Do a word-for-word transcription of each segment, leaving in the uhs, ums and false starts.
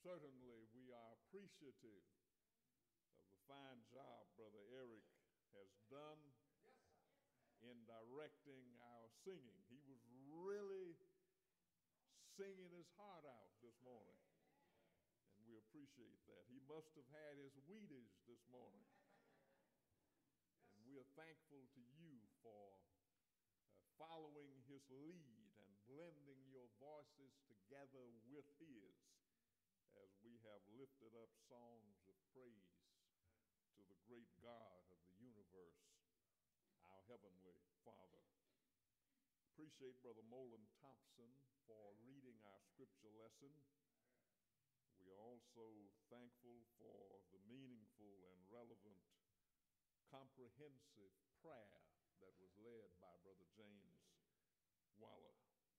certainly we are appreciative of the fine job Brother Eric has done in directing our singing. He was really singing his heart out this morning, and we appreciate that. He must have had his Wheaties this morning, and we are thankful to you for uh, following his lead and blending your voices together with his as we have lifted up songs of praise to the great God of the universe, our Heavenly Father. Appreciate Brother Molen Thompson for reading our scripture lesson. We are also thankful for the meaningful and relevant, comprehensive prayer that was led by Brother James Waller.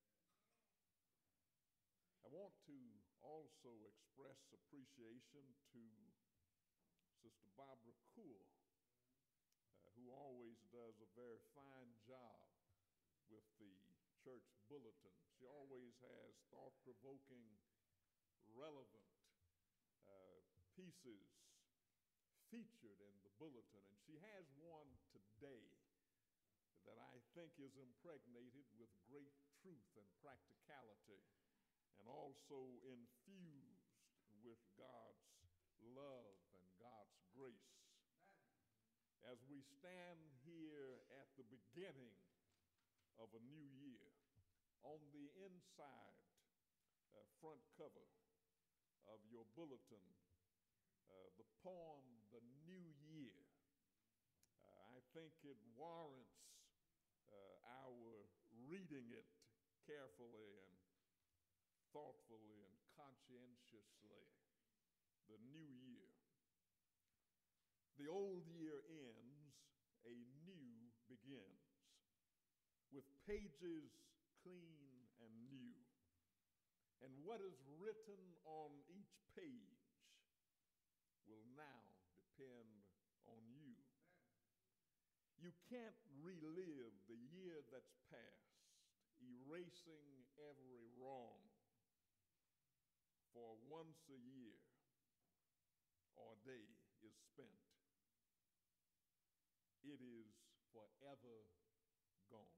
I want to also express appreciation to Sister Barbara Cool, uh, who always does a very fine job with the church bulletin. She always has thought-provoking, relevant uh, pieces featured in the bulletin, and she has one today that I think is impregnated with great truth and practicality, and also infused with God's love and God's grace. As we stand here at the beginning of a new year, on the inside uh, front cover of your bulletin, uh, the poem, The New Year, uh, I think it warrants uh, our reading it carefully and thoughtfully and conscientiously. The new year. The old year ends, a new begins, with pages clean and new. And what is written on each page will now depend on you. You can't relive the year that's past, erasing every wrong. For once a year or day is spent, it is forever gone.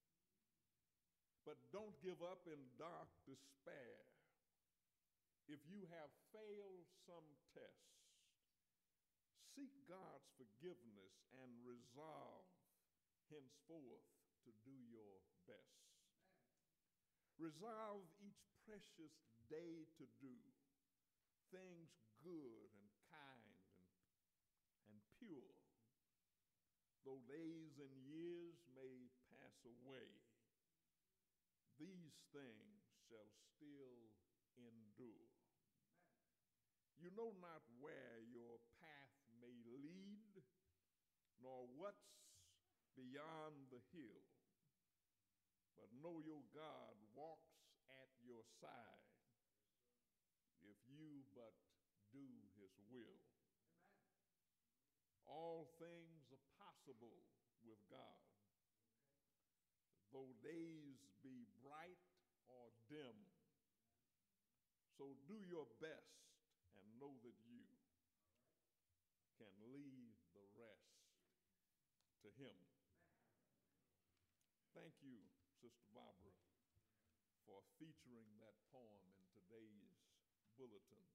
But don't give up in dark despair. If you have failed some test, seek God's forgiveness and resolve henceforth to do your best. Resolve each precious day to do things good and kind and, and pure. Though days and years may pass away, these things shall still endure. Amen. You know not where your path may lead, nor what's beyond the hill. But know your God walks at your side if you but do his will. Amen. All things are possible with God. Okay. Though days be bright or dim, so do your best and know that you can leave the rest to him. Amen. Thank you, Sister Barbara, for featuring that poem in today's bulletin.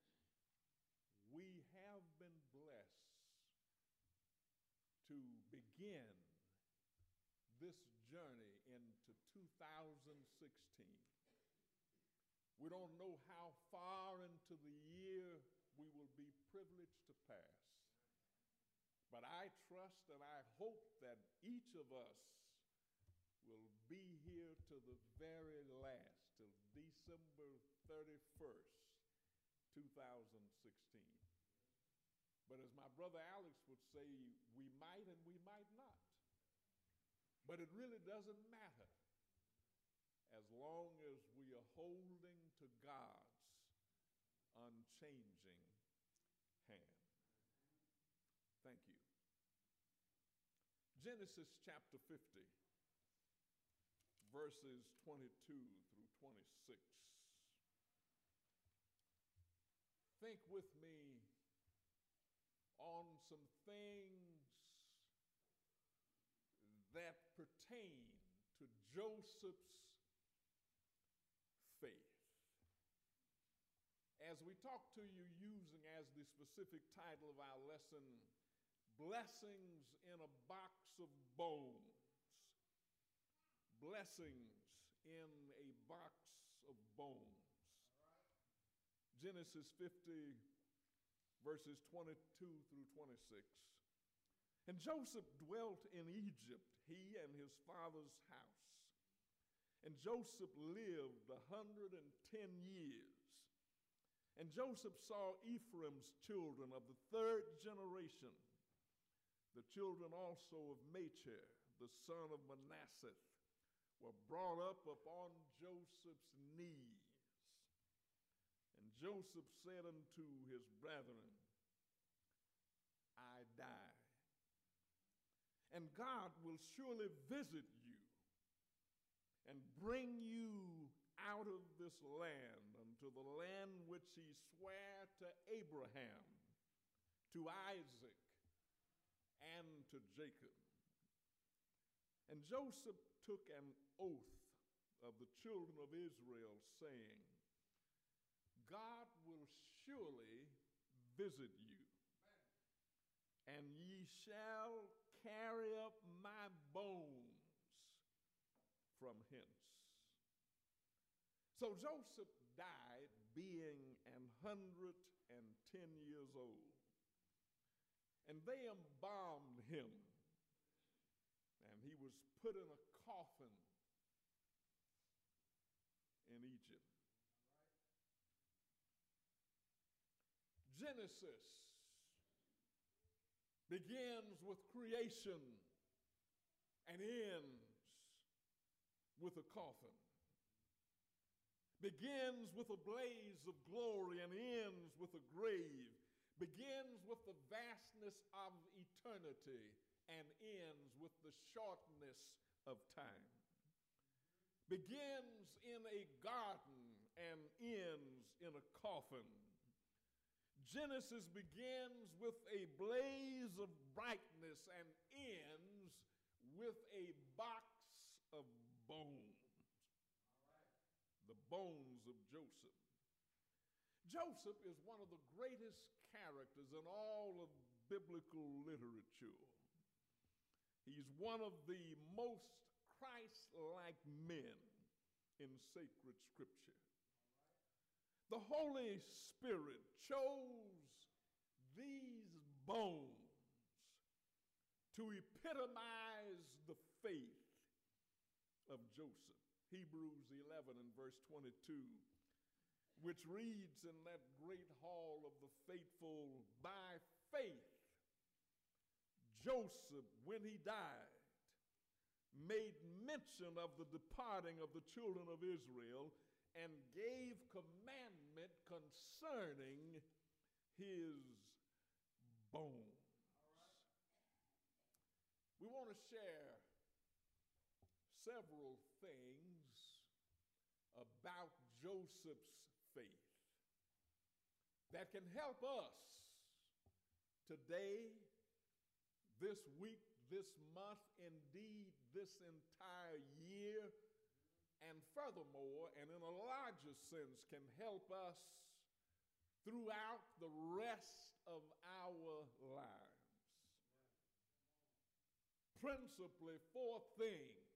We have been blessed to begin this journey into two thousand sixteen. We don't know how far into the year we will be privileged to pass, but I trust and I hope that each of us will be here to the very last, till December thirty-first, two thousand sixteen. But as my brother Alex would say, we might and we might not. But it really doesn't matter as long as we are holding to God's unchanging hand. Thank you. Genesis chapter fifty. Verses twenty-two through twenty-six. think with me on some things that pertain to Joseph's faith. As we talk to you using as the specific title of our lesson, Blessings in a Box of Bones. Blessings in a Box of Bones. Genesis fifty, verses twenty-two through twenty-six. And Joseph dwelt in Egypt, he and his father's house. And Joseph lived a hundred and ten years. And Joseph saw Ephraim's children of the third generation, the children also of Machir, the son of Manasseh, were brought up upon Joseph's knees. And Joseph said unto his brethren, I die. And God will surely visit you and bring you out of this land unto the land which he sware to Abraham, to Isaac, and to Jacob. And Joseph took an oath of the children of Israel, saying, God will surely visit you, and ye shall carry up my bones from hence. So Joseph died being an hundred and ten years old, and they embalmed him, and he was put in a coffin in Egypt. Genesis begins with creation and ends with a coffin. Begins with a blaze of glory and ends with a grave. Begins with the vastness of eternity and ends with the shortness of time. Begins in a garden and ends in a coffin. Genesis begins with a blaze of brightness and ends with a box of bones. The bones of Joseph. Joseph is one of the greatest characters in all of biblical literature. He's one of the most Christ-like men in sacred scripture. The Holy Spirit chose these bones to epitomize the faith of Joseph. Hebrews eleven and verse twenty-two, which reads in that great hall of the faithful, by faith, Joseph, when he died, made mention of the departing of the children of Israel and gave commandment concerning his bones. We want to share several things about Joseph's faith that can help us today, this week, this month, indeed this entire year, and furthermore, and in a larger sense, can help us throughout the rest of our lives. Principally, four things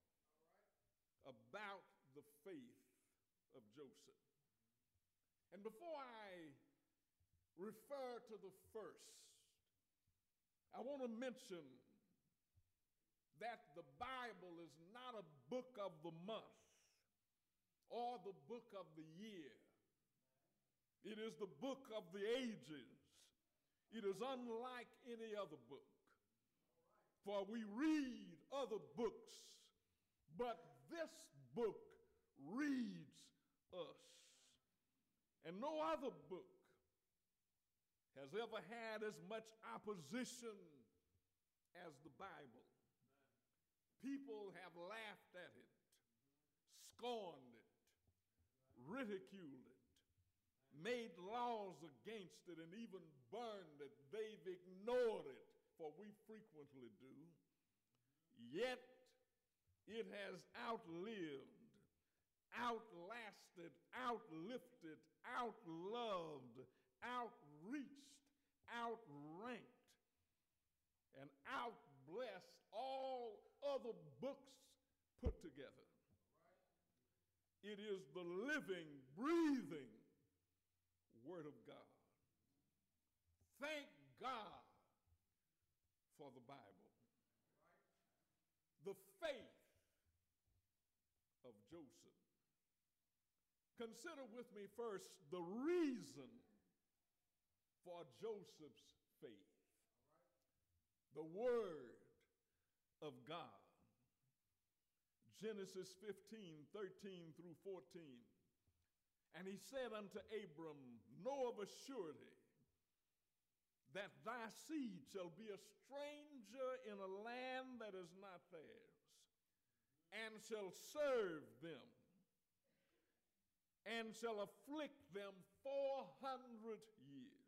about the faith of Joseph. And before I refer to the first, I want to mention that the Bible is not a book of the month or the book of the year. It is the book of the ages. It is unlike any other book. For we read other books, but this book reads us. And no other book has ever had as much opposition as the Bible. People have laughed at it, scorned it, ridiculed it, made laws against it, and even burned it. They've ignored it, for we frequently do. Yet it has outlived, outlasted, outlifted, outloved, outreached, outranked, and outblessed all other books put together. It is the living, breathing Word of God. Thank God for the Bible. The faith of Joseph. Consider with me first the reason for Joseph's faith. The Word of God. Genesis fifteen, thirteen through fourteen. And he said unto Abram, know of a surety that thy seed shall be a stranger in a land that is not theirs, and shall serve them, and shall afflict them four hundred years.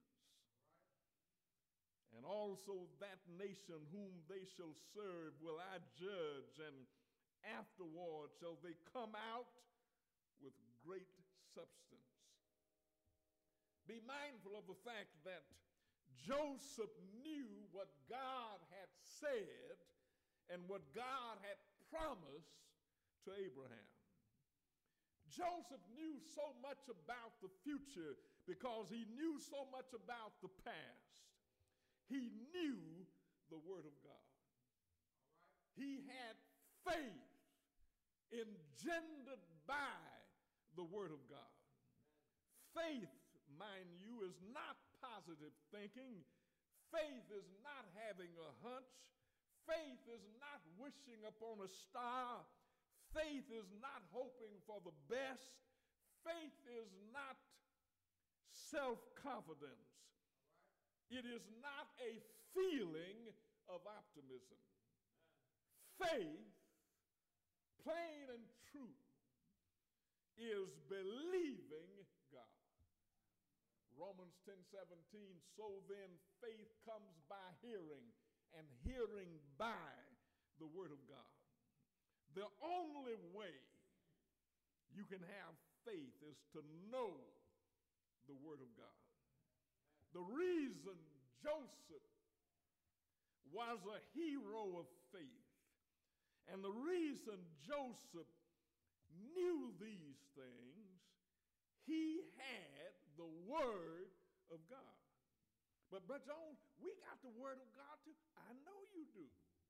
And also that nation whom they shall serve will I judge, and afterward shall they come out with great substance. Be mindful of the fact that Joseph knew what God had said and what God had promised to Abraham. Joseph knew so much about the future because he knew so much about the past. He knew the Word of God. He had faith engendered by the Word of God. Faith, mind you, is not positive thinking. Faith is not having a hunch. Faith is not wishing upon a star. Faith is not hoping for the best. Faith is not self-confidence. It is not a feeling of optimism. Faith, plain and true, is believing God. Romans ten seventeen, so then faith comes by hearing, and hearing by the Word of God. The only way you can have faith is to know the Word of God. The reason Joseph was a hero of faith, and the reason Joseph knew these things, he had the Word of God. But, Brother Jones, we got the Word of God too. I know you do.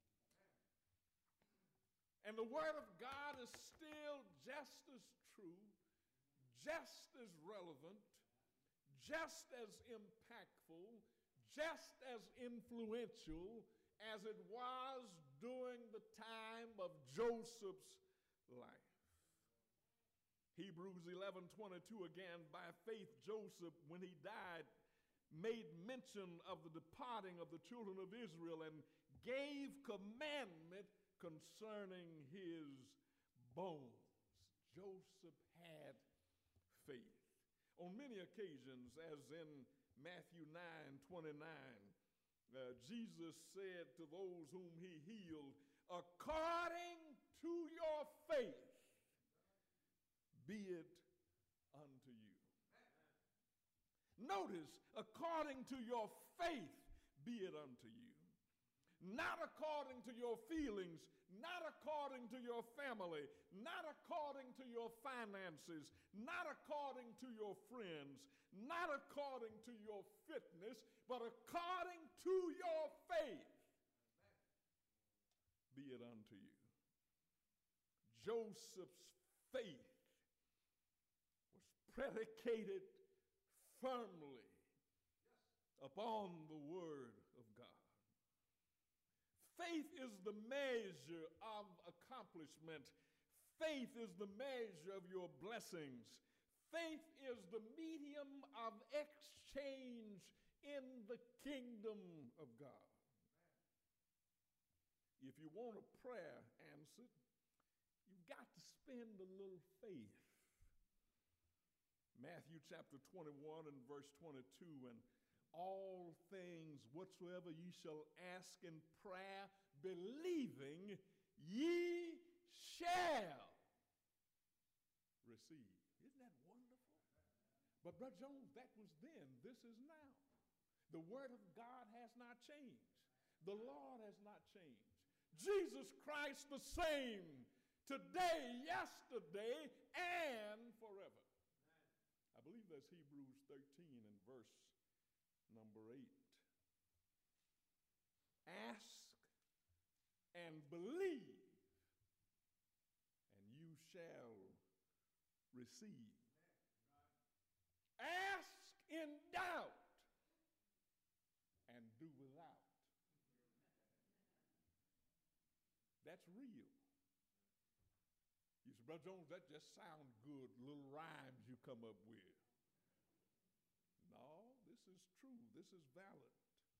And the Word of God is still just as true, just as relevant, just as impactful, just as influential as it was during the time of Joseph's life. Hebrews eleven twenty-two again, by faith Joseph, when he died, made mention of the departing of the children of Israel and gave commandment concerning his bones. Joseph had faith. On many occasions, as in Matthew nine twenty-nine, uh, Jesus said to those whom he healed, according to your faith, be it unto you. Notice, according to your faith, be it unto you. Not according to your feelings, not according to your family, not according to your finances, not according to your friends, not according to your fitness, but according to your faith, be it unto you. Joseph's faith was predicated firmly upon the Word of God. Faith is the measure of accomplishment. Faith is the measure of your blessings. Faith is the medium of exchange in the kingdom of God. If you want a prayer answered, you've got to spend a little faith. Matthew chapter twenty-one and verse twenty-two, and all things whatsoever ye shall ask in prayer, believing, ye shall receive. Isn't that wonderful? But Brother Jones, that was then. This is now. The word of God has not changed. The Lord has not changed. Jesus Christ the same today, yesterday, and forever. I believe that's Hebrews thirteen and verse number eight. Ask and believe, and you shall receive. Ask in doubt and do without. That's real. You say, Brother Jones, that just sounds good, little rhymes you come up with. No, this is true. This is valid.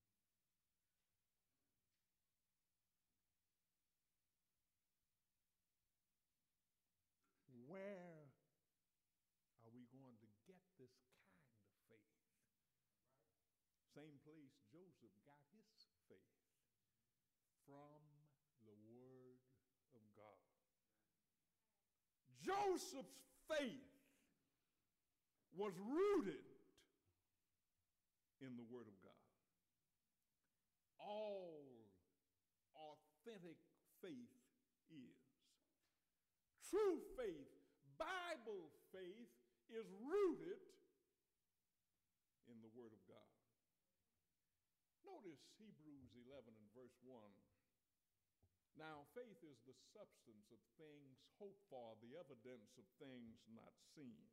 Where are we going to get this kind of faith? Same place Joseph got his faith, from the Word of God. Joseph's faith was rooted in the Word of God. All authentic faith is. True faith, Bible faith, is rooted in the Word of God. Notice Hebrews eleven and verse one. Now, faith is the substance of things hoped for, the evidence of things not seen.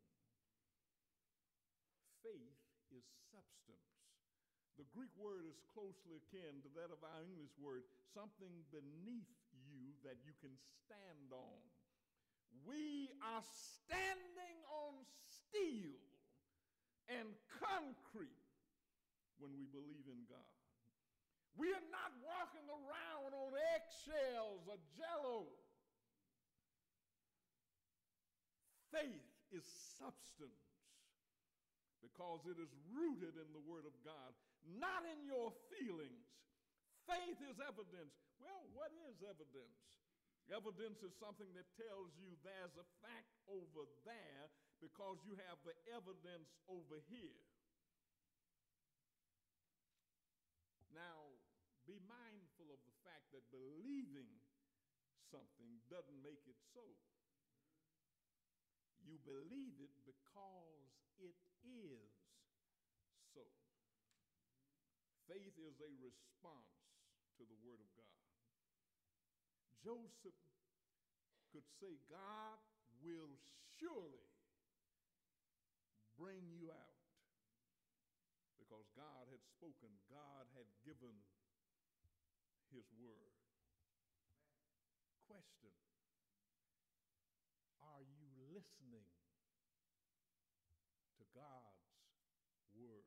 Faith is substance. The Greek word is closely akin to that of our English word, something beneath you that you can stand on. We are standing on steel and concrete when we believe in God. We are not walking around on eggshells or jello. Faith is substance because it is rooted in the Word of God, not in your feelings. Faith is evidence. Well, what is evidence? Evidence is something that tells you there's a fact over there because you have the evidence over here. Now, be mindful of the fact that believing something doesn't make it so. You believe it because it is so. Faith is a response to the Word of God. Joseph could say, God will surely bring you out. Because God had spoken, God had given his word. Question: are you listening to God's word?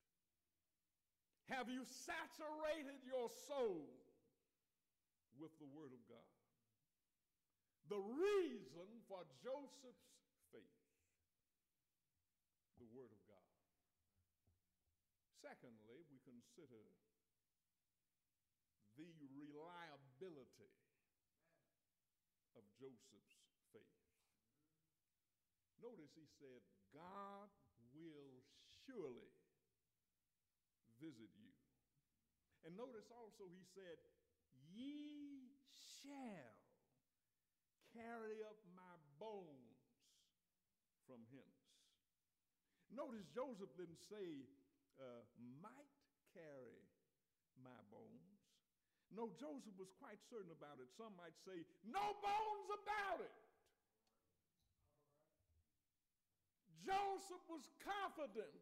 Have you saturated your soul with the Word of God? The reason for Joseph's faith, the Word of God. Secondly, we consider the reliability of Joseph's faith. Notice he said, God will surely visit you. And notice also he said, ye shall carry up my bones from hence. Notice Joseph didn't say, uh, might carry my bones. No, Joseph was quite certain about it. Some might say, no bones about it. Joseph was confident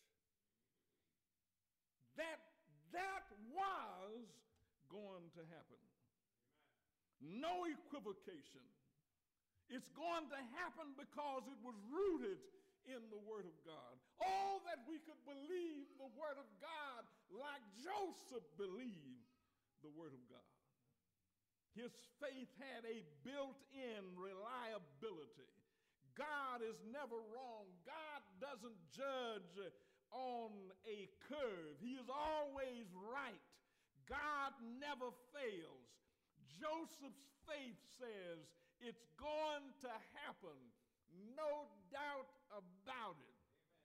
that that was going to happen. No equivocation. It's going to happen because it was rooted in the Word of God. Oh, that we could believe the Word of God like Joseph believed the Word of God. His faith had a built-in reliability. God is never wrong. God doesn't judge on a curve. He is always right. God never fails. Joseph's faith says it's going to happen. No doubt about it.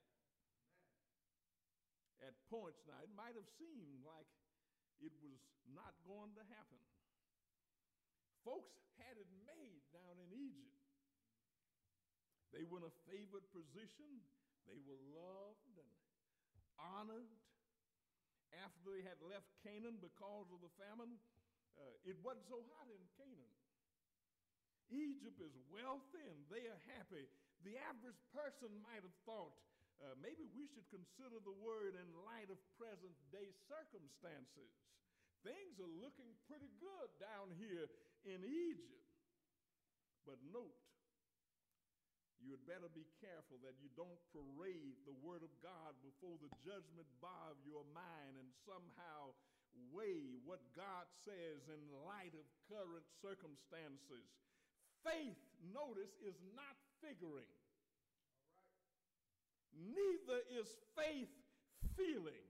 At points now, it might have seemed like it was not going to happen. Folks had it made down in Egypt. They were in a favored position. They were loved and honored. After they had left Canaan because of the famine, uh, it wasn't so hot in Canaan. Egypt is wealthy and they are happy. The average person might have thought, uh, maybe we should consider the word in light of present day circumstances. Things are looking pretty good down here in Egypt. But note, you had better be careful that you don't parade the word of God before the judgment bar of your mind and somehow weigh what God says in light of current circumstances. Faith, notice, is not figuring. Neither is faith feeling.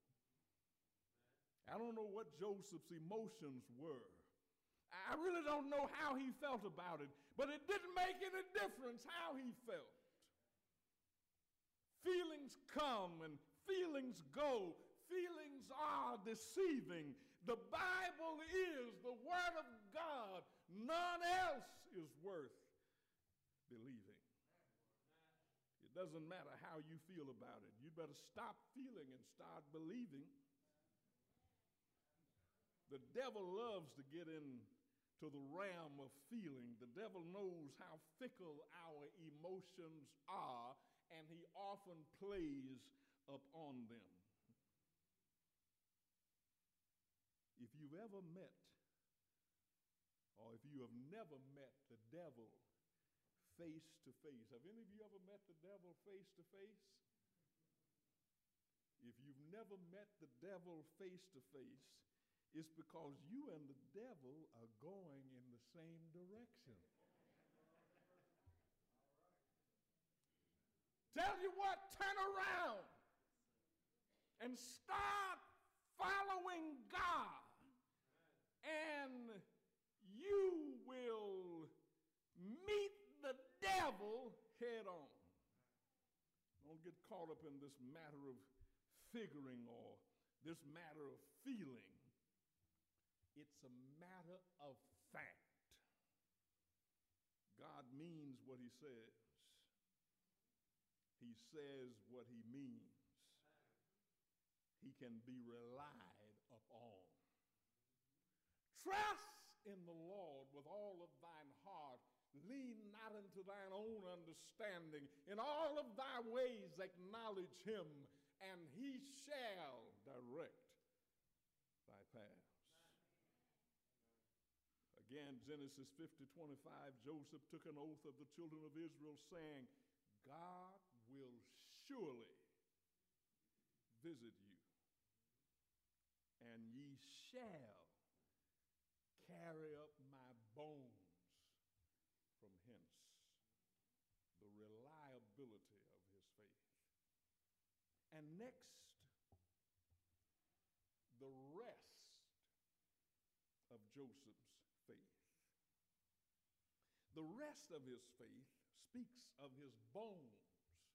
I don't know what Joseph's emotions were. I really don't know how he felt about it, but it didn't make any difference how he felt. Feelings come and feelings go. Feelings are deceiving. The Bible is the Word of God. None else is worth believing. It doesn't matter how you feel about it. You better stop feeling and start believing. The devil loves to get into the realm of feeling. The devil knows how fickle our emotions are, and he often plays upon them. If you've ever met, or if you have never met the devil face to face, have any of you ever met the devil face to face? If you've never met the devil face to face, it's because you and the devil are going in the same direction. Tell you what, turn around and start following God, and you will meet the devil head on. Don't get caught up in this matter of figuring or this matter of feeling. It's a matter of fact. God means what he says. He says what he means. He can be relied upon. Trust in the Lord with all of thine heart. Lean not unto thine own understanding. In all of thy ways acknowledge him, and he shall direct thy paths. Again, Genesis fifty twenty-five, Joseph took an oath of the children of Israel, saying, God will surely visit you, and ye shall carry up my bones from hence. The reliability of his faith. And next, the rest of Joseph's faith. The rest of his faith speaks of his bones,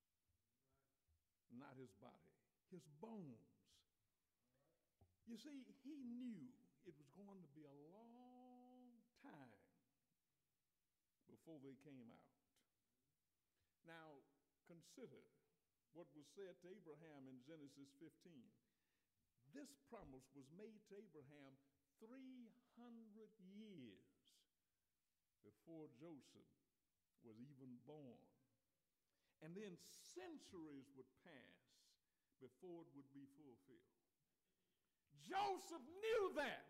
not his body, his bones. You see, he knew it was going to be a long time before they came out. Now, consider what was said to Abraham in Genesis fifteen. This promise was made to Abraham three hundred years before Joseph was even born. And then centuries would pass before it would be fulfilled. Joseph knew that,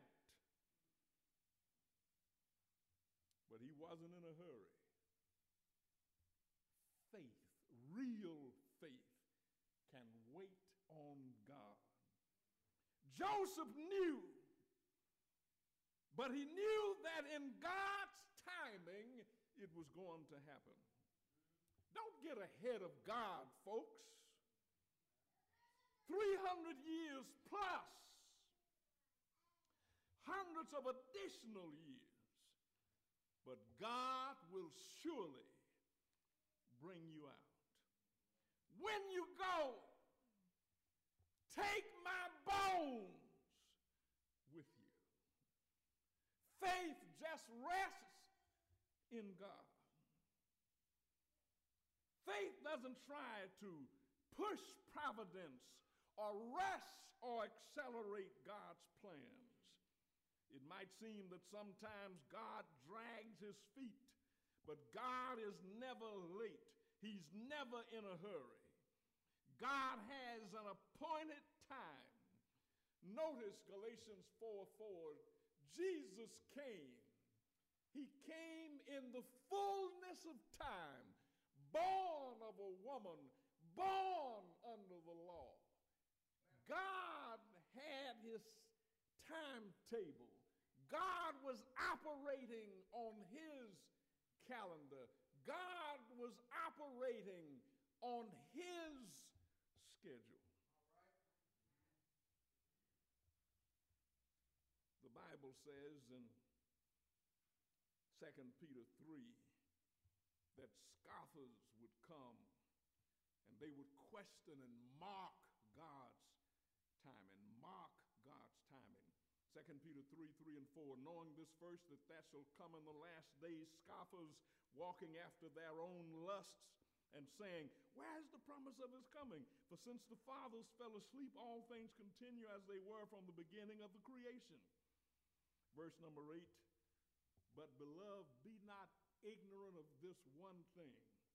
but he wasn't in a hurry. Faith, real faith, can wait on God. Joseph knew, but he knew that in God's timing it was going to happen. Don't get ahead of God, folks. three hundred years plus, hundreds of additional years, but God will surely bring you out. When you go, take my bones with you. Faith just rests in God. Faith doesn't try to push providence or rush or accelerate God's plans. It might seem that sometimes God drags his feet, but God is never late. He's never in a hurry. God has an appointed time. Notice Galatians four four. Jesus came. He came in the fullness of time, born of a woman, born under the law. God had his timetable. God was operating on his calendar. God was operating on his schedule. The Bible says in Second Peter three that scoffers would come and they would question and mock God's timing, mock God's timing. Second Peter three, three and four, knowing this first, that that shall come in the last days, scoffers walking after their own lusts and saying, where is the promise of his coming? For since the fathers fell asleep, all things continue as they were from the beginning of the creation. Verse number eight, but beloved, be not ignorant of this one thing,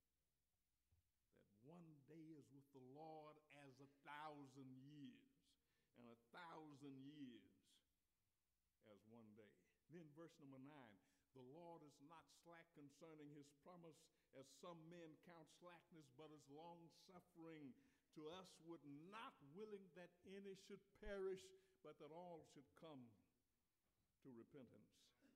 that one day is with the Lord as a thousand years, and a thousand years as one day. Then verse number nine, the Lord is not slack concerning his promise, as some men count slackness, but is long-suffering to us, would not willing that any should perish, but that all should come to repentance.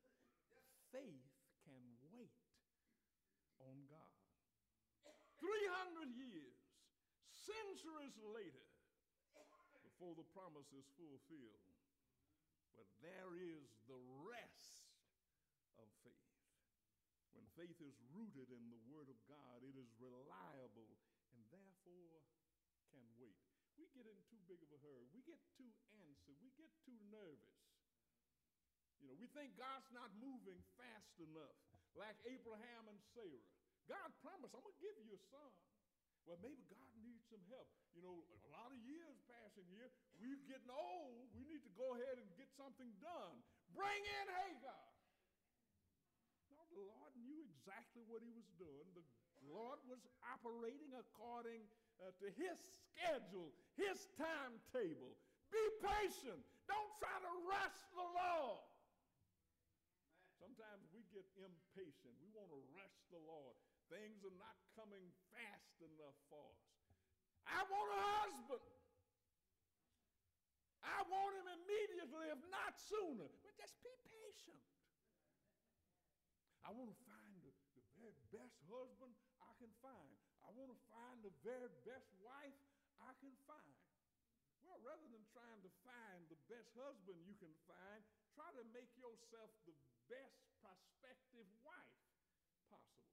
Faith can wait on God. three hundred years, centuries later, before the promise is fulfilled. But there is the rest of faith. When faith is rooted in the Word of God, it is reliable and therefore can wait. We get in too big of a hurry. We get too antsy. We get too nervous. You know, we think God's not moving fast enough, like Abraham and Sarah. God promised, I'm going to give you a son. Well, maybe God needs some help. You know, a lot of years passing here. We're getting old. We need to go ahead and get something done. Bring in Hagar. No, the Lord knew exactly what he was doing. The Lord was operating according uh, to his schedule, his timetable. Be patient. Don't try to rush the Lord. Sometimes we get impatient. We want to rush the Lord. Things are not coming fast enough for us. I want a husband. I want him immediately, if not sooner. But just be patient. I want to find the, the very best husband I can find. I want to find the very best wife I can find. Well, rather than trying to find the best husband you can find, try to make yourself the best prospective wife possible.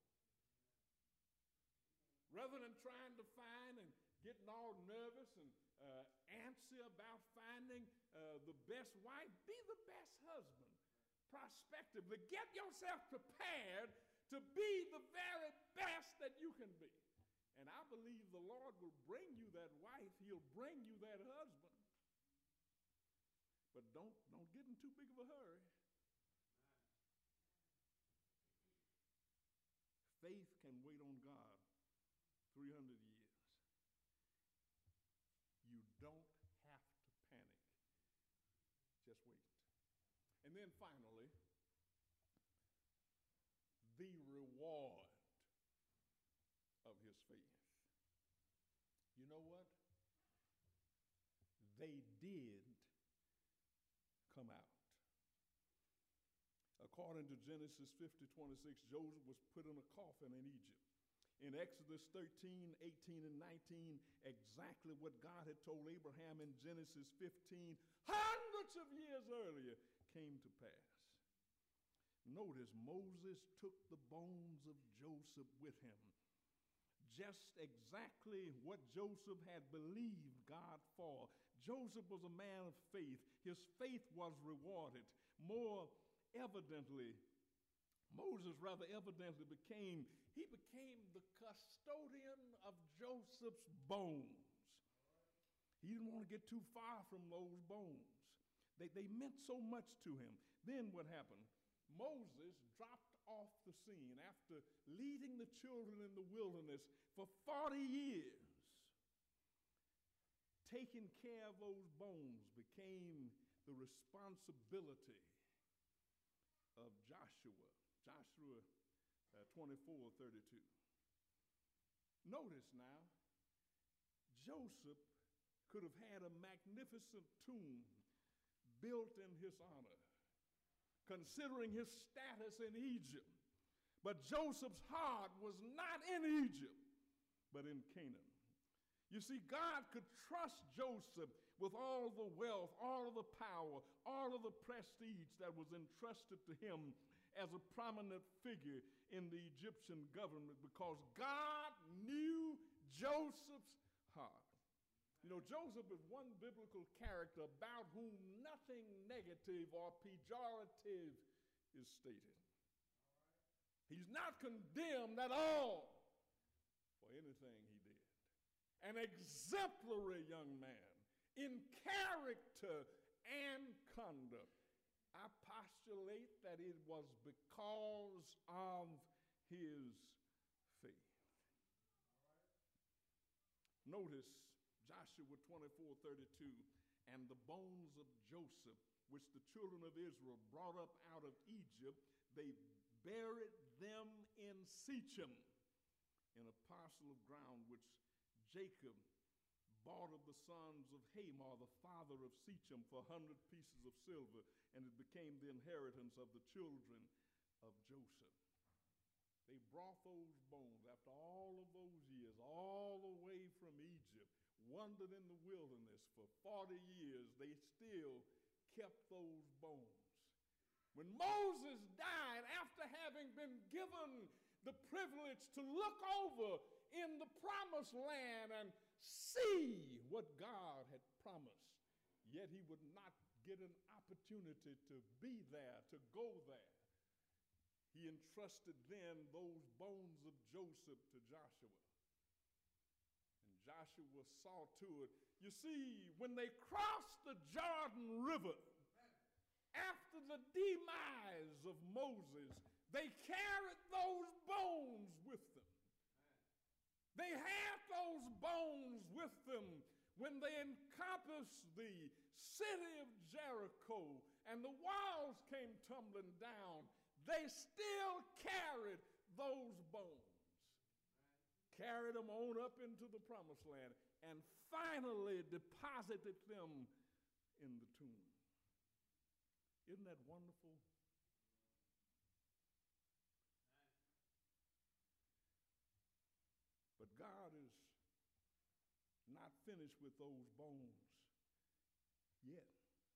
Rather than trying to find and getting all nervous and uh, antsy about finding uh, the best wife, be the best husband prospectively. Get yourself prepared to be the very best that you can be. And I believe the Lord will bring you that wife. He'll bring you that husband. But don't, don't get in too big of a hurry. Faith can wait on God three hundred years. You don't have to panic. Just wait. And then finally, the reward of his faith. You know what? They did come out. According to Genesis fifty twenty-six, Joseph was put in a coffin in Egypt. in Exodus thirteen, eighteen, and nineteen exactly what God had told Abraham in Genesis fifteen, hundreds of years earlier, came to pass. Notice Moses took the bones of Joseph with him. Just exactly what Joseph had believed God for. Joseph was a man of faith. His faith was rewarded. More evidently, Moses rather evidently became, he became the custodian of Joseph's bones. He didn't want to get too far from those bones. They, they meant so much to him. Then what happened? Moses dropped off the scene after leading the children in the wilderness for forty years. Taking care of those bones became the responsibility of Joshua. Joshua uh, twenty-four thirty-two. Notice now, Joseph could have had a magnificent tomb built in his honor, considering his status in Egypt. But Joseph's heart was not in Egypt, but in Canaan. You see, God could trust Joseph with all the wealth, all of the power, all of the prestige that was entrusted to him as a prominent figure in the Egyptian government, because God knew Joseph's heart. You know, Joseph is one biblical character about whom nothing negative or pejorative is stated. He's not condemned at all for anything he did. An exemplary young man in character and conduct. I postulate that it was because of his faith. Notice Joshua twenty-four thirty-two, and the bones of Joseph, which the children of Israel brought up out of Egypt, they buried them in Shechem, in a parcel of ground which Jacob bought of the sons of Hamor, the father of Shechem, for a hundred pieces of silver, and it became the inheritance of the children of Joseph. They brought those bones after all of those years, all the way from Egypt, wandered in the wilderness for forty years. They still kept those bones. When Moses died, after having been given the privilege to look over in the promised land and see what God had promised, yet he would not get an opportunity to be there, to go there. He entrusted then those bones of Joseph to Joshua. And Joshua saw to it. You see, when they crossed the Jordan River, after the demise of Moses, they carried those bones with them. They had those bones with them when they encompassed the city of Jericho and the walls came tumbling down. They still carried those bones, carried them on up into the promised land, and finally deposited them in the tomb. Isn't that wonderful? But God is not finished with those bones yet.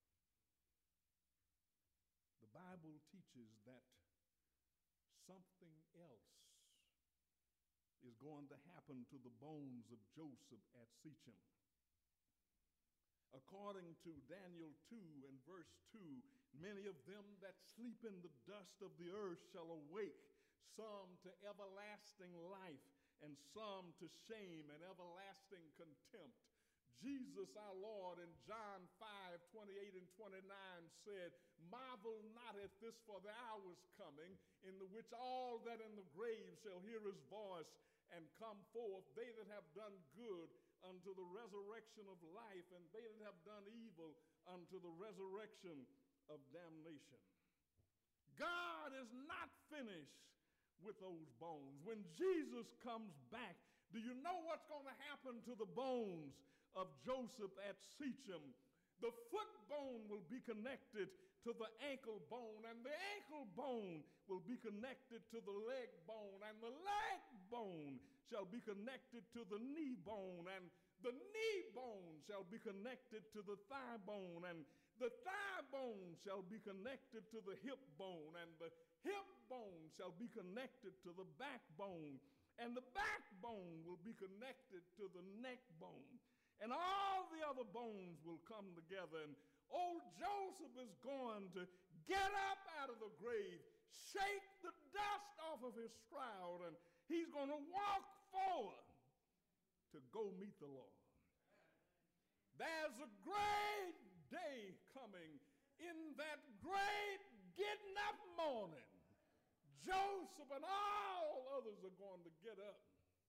The Bible teaches that something else is going to happen to the bones of Joseph at Shechem. According to Daniel two and verse two, many of them that sleep in the dust of the earth shall awake, some to everlasting life, and some to shame and everlasting contempt. Jesus our Lord in John five, twenty-eight and twenty-nine said, marvel not at this, for the hour is coming, in the which all that in the grave shall hear his voice and come forth, they that have done good unto the resurrection of life, and they that have done evil unto the resurrection of damnation. God is not finished with those bones. When Jesus comes back, do you know what's going to happen to the bones of Joseph at Shechem? The foot bone will be connected to the ankle bone, and the ankle bone will be connected to the leg bone, and the leg bone shall be connected to the knee bone, and the knee bone shall be connected to the thigh bone, and the thigh bone shall be connected to the hip bone, and the hip bone shall be connected to the backbone, and the backbone will be connected to the neck bone, and all the other bones will come together. And old Joseph is going to get up out of the grave, shake the dust off of his shroud, and he's going to walk forward to go meet the Lord. There's a great day coming. In that great getting up morning, Joseph and all others are going to get up,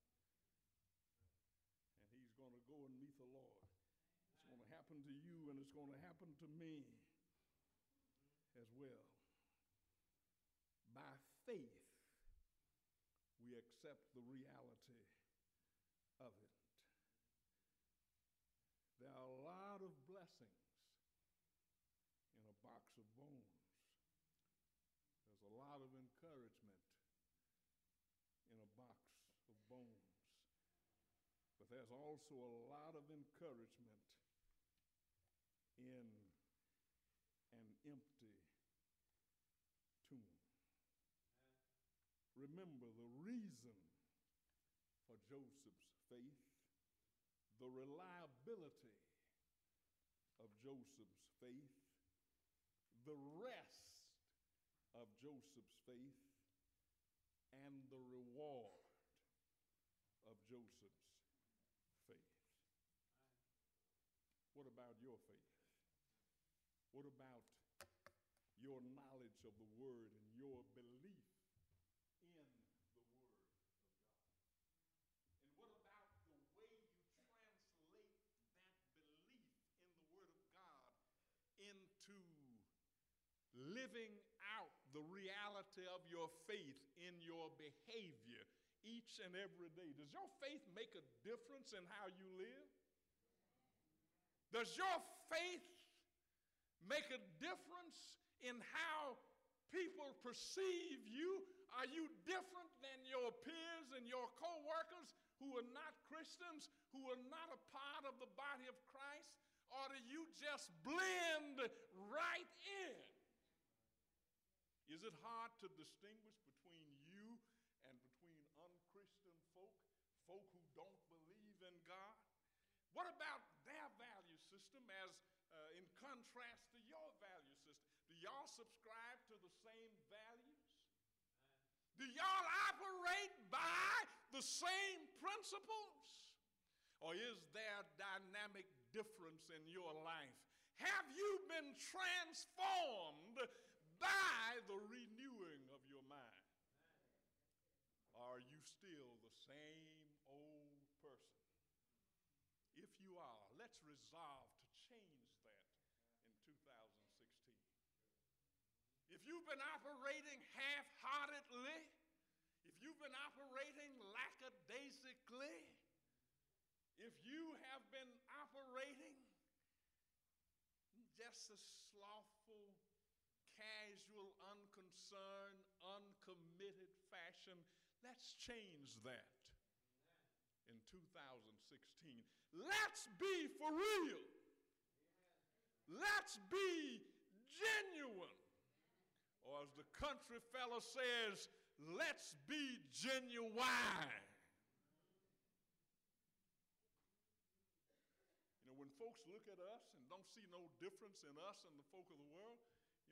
and he's going to go and meet the Lord. It's going to happen to you, and it's going to happen to me as well. By faith, we accept the reality of it. There are a lot of blessings in a box of bones. There's a lot of encouragement in a box of bones. But there's also a lot of encouragement in an empty tomb. Remember the reason for Joseph's faith, the reliability of Joseph's faith, the rest of Joseph's faith, and the reward of Joseph's faith. What about your faith? What about your knowledge of the Word and your belief in the Word of God? And what about the way you translate that belief in the Word of God into living out the reality of your faith in your behavior each and every day? Does your faith make a difference in how you live? Does your faith make a difference in how people perceive you? Are you different than your peers and your co-workers who are not Christians, who are not a part of the body of Christ? Or do you just blend right in? Is it hard to distinguish between you and between unchristian folk, folk who don't believe in God? What about their value system as uh, in contrast to your value system? Do y'all subscribe to the same values? Do y'all operate by the same principles? Or is there dynamic difference in your life? Have you been transformed by the renewing of your mind? Or are you still the same old person? If you are, let's resolve to change that in two thousand sixteen. If you've been operating half-heartedly, if you've been operating lackadaisically, if you have been operating just a slothful, casual, unconcerned, uncommitted fashion, let's change that in two thousand sixteen. Let's be for real. Let's be genuine. Or as the country fella says, let's be genuine. You know, when folks look at us and don't see no difference in us and the folk of the world,